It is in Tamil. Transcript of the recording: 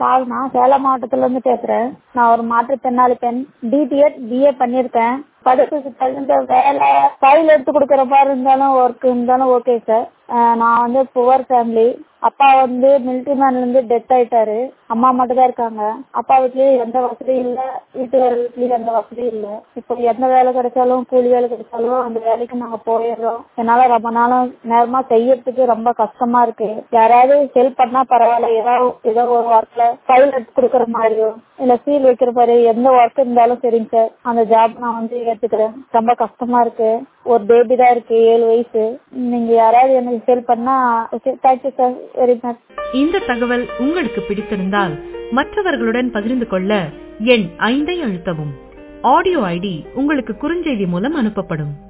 நான் சேலம் மாவட்டத்துல இருந்து பேசுறேன். நான் ஒரு மாற்றுத்திறனாளி பெண். டிடிஎட் BA பண்ணிருக்கேன். படிப்புக்கு தகுந்த வேலை ஃபைல் எடுத்து கொடுக்குற மாதிரி இருந்தாலும் ஒர்க் இருந்தாலும் ஓகே சார். நான் புவர் ஃபேமிலி. அப்பா மிலிட்டரி மேன்ல இருந்து டெத் ஆயிட்டாரு. அம்மா மட்டும் தான் இருக்காங்க. அப்பா வீட்லயும் எந்த வசதியும் இல்ல, வீட்டுக்கார வீட்லயும் எந்த வசதியும் இல்ல. இப்போ எந்த வேலை கிடைச்சாலும் கூலி வேலை கிடைச்சாலும் அந்த வேலைக்கு நாங்க போயிடுறோம். என்னால ரொம்ப நாளும் நேரமா செய்யறதுக்கு ரொம்ப கஷ்டமா இருக்கு. யாராவது ஹெல்ப் பண்ணா பரவாயில்ல. ஏதோ ஒரு ஒர்க்ல ஃபைல் எடுத்து கொடுக்குற மாதிரியோ இல்ல சீல் வைக்கிற மாதிரி எந்த ஒர்க் இருந்தாலும் சரிங்க சார். அந்த ஜாப் நான் ஏத்துக்கிறேன். ரொம்ப கஷ்டமா இருக்கு. ஒரு பேபி தான் இருக்கு, 7 வயசு. நீங்க யாராவது எனக்கு ஹெல்ப் பண்ணா okay. Thank you sir very much. இந்த தகவல் உங்களுக்கு பிடித்திருந்தால் மற்றவர்களுடன் பகிர்ந்து கொள்ள எண் 5 அழுத்தவும். ஆடியோ ஐடி உங்களுக்கு குறுஞ்செய்தி மூலம் அனுப்பப்படும்.